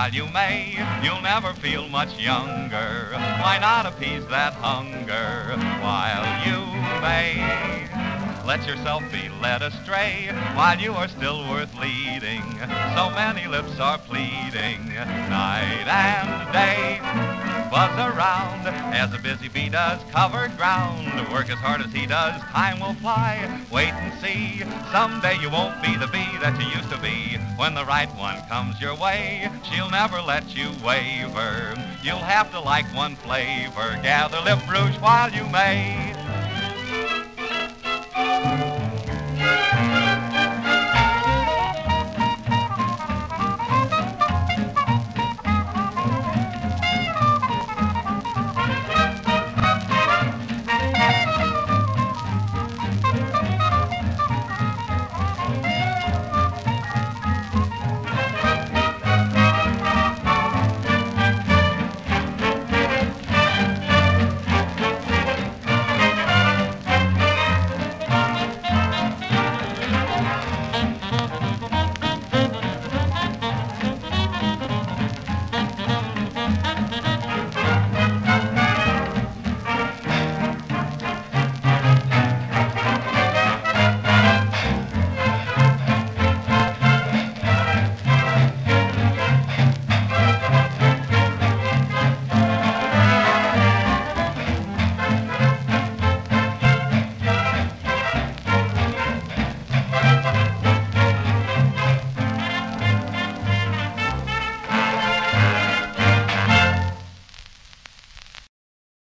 while you may, you'll never feel much younger. Why not appease that hunger while you may? Let yourself be led astray while you are still worth leading. So many lips are pleading night and day. Buzz around as a busy bee does covered ground. Work as hard as he does, time will fly. Wait and see, someday you won't be the bee that you used to be. When the right one comes your way, she'll never let you waver. You'll have to like one flavor, gather lip rouge while you may.